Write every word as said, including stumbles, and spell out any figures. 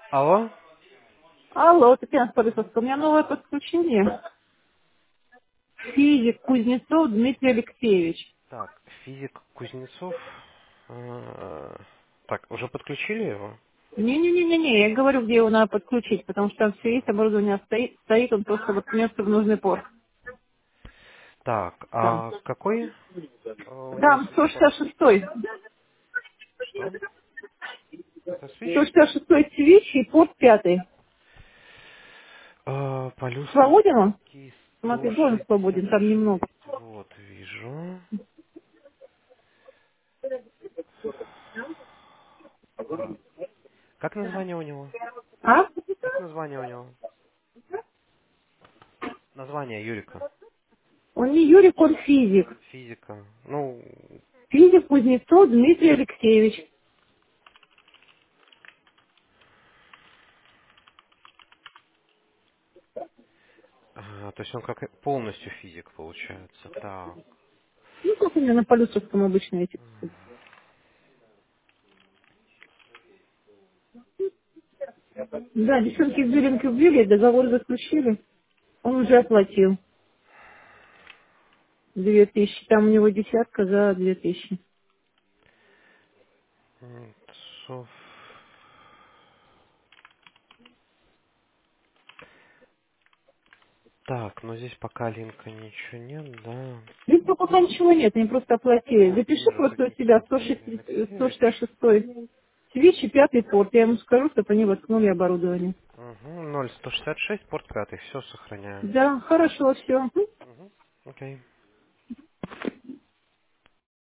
Алло? Алло, Татьяна Спорисовская, у меня новое подключение. Физик Кузнецов Дмитрий Алексеевич. Так, физик Кузнецов. Э, Так, уже подключили его? Не-не-не-не, я говорю, где его надо подключить, потому что там все есть, оборудование стоит, стоит, он просто воткнется в нужный порт. Так, Там. а какой э, у него Там свич сто порт? шестьдесят шесть. Что? Это свич? сто шестьдесят шесть свич и порт пятый. Э, Свободен он? Полюсовский Смотри, должен свободен, там немного. сто шестьдесят шесть. Вот, вижу. А, как название у него? А? Как название у него? Название Юрика. Он не Юрик, он физик. Физика. Ну, Физик Кузнецов Дмитрий Алексеевич. а, то есть он как и полностью физик получается. Так. Ну, как у меня на Полюсовском обычно эти. Да, девчонки в Биринке убили, договор заключили. Он уже оплатил две тысячи. Там у него десятка за две тысячи. М, Соф- Так, но здесь пока линка ничего нет, да. Здесь пока ничего нет, они просто оплатили. Вот, Запиши вижу, просто у себя Закипчак сто Дмитрий шестьдесят Алексеевич. шесть свич и пятый порт. Я ему скажу, чтобы они воткнули оборудование. Угу, ноль сто шестьдесят шесть, порт пятый, все сохраняю. Да, хорошо, все. Угу. Окей.